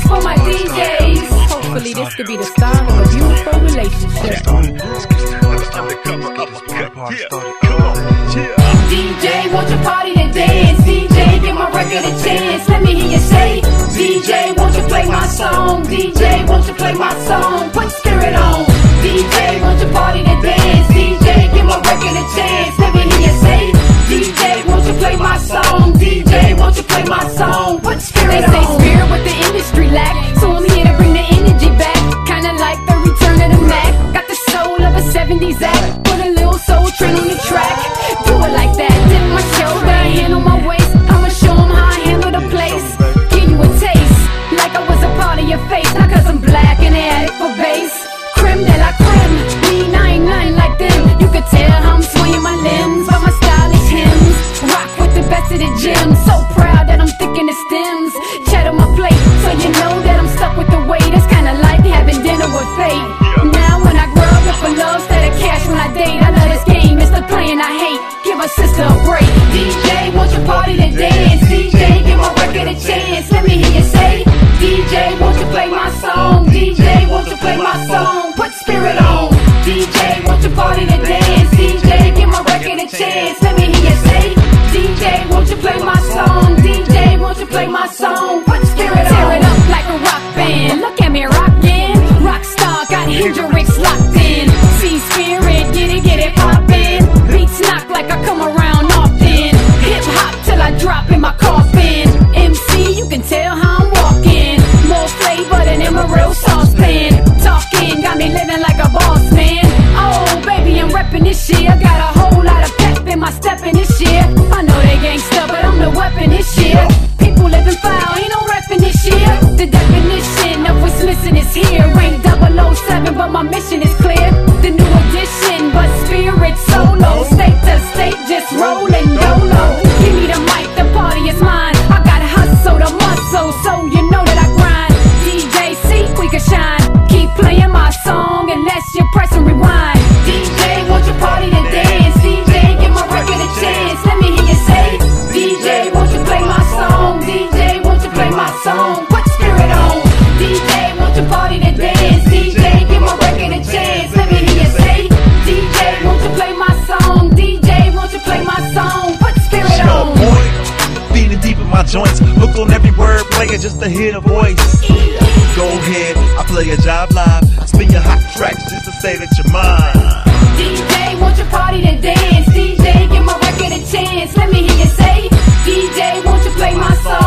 for my DJs. Hopefully this could be the start of a beautiful relationship. DJ, want your party to dance? DJ, give my record a chance. Let me hear you say, DJ, won't you play my song? DJ, won't you play my song? Put spirit on. DJ, want your party to dance? DJ, give my record a chance. Let me hear you say, DJ, won't you play my song? DJ, won't you play my song? Put spirit on. They say spirit what the industry lack, so I'm here to bring the energy back. Kinda like the return of the Mac. Got the soul of a 70s act. Put a little soul train on the track. Do it like that. Dip my shoulder, hand on my waist. I'ma show 'em how I handle the place. Give you a taste, like I was a part of your face. Not cause I'm black and they addict for bass. Creme de la creme, mean I ain't nothing like them. You could tell how I'm swinging my limbs by my stylish hymns. Rock with the best of the gym. So proud that I'm thick in the stems. Chat on my plate, so you know that I'm stuck with the weight. It's kinda like having dinner with fate. Now when I grow up for love, instead of cash when I date. I love this game, it's the playing I hate. Give a sister a break. DJ, want your party to dance? DJ, give my record a chance. Let me hear you say, DJ, won't you play my song? DJ, won't you play my song? Put spirit on. DJ, want your party to dance? DJ, give my record a chance. Let me hear you say, DJ, won't you play my song? DJ, won't you play my song? Put spirit on. Tear it up like a rock band. Look at me rockin'. Rockstar got Hendrix locked in. See spirit, get it poppin'. Beats knock like I come around often. Hip hop till I drop in my coffin. MC, you can tell how I'm walking. More flavor than in my real saucepan. Talking, got me living like a boss man. Oh baby, I'm reppin' this shit. I got a whole lot of pep in my steppin' this year. I know they gangsta, but I'm the weapon this year. People living foul, ain't no reppin' this year. The definition of what's missing is here. Rank 007, but my mission is clear. The new edition, but spirit solo. State to state, just rollin' dolo. Give me the mic, the party is mine. I got hustle, the muscle, so you know that I grind. DJ, see, we can shine. Keep playing my song unless you press and rewind. DJ, want your party to dance? DJ, give my record a chance. Let me hear you say, DJ, won't you play my song? DJ, won't you play my song? Put spirit on. DJ, want your party to dance? DJ, give my record a chance. Let me hear you say, DJ, won't you play my song? DJ, won't you play my song? Put spirit on. Boy, feeling deep in my joints. Hooked on every word, playing just to hear the voice. Go ahead, I play a job live. Spin your hot tracks just to say that you're mine. DJ, want your party to dance? DJ, give my record a chance. Let me hear you say, DJ, won't you play my song?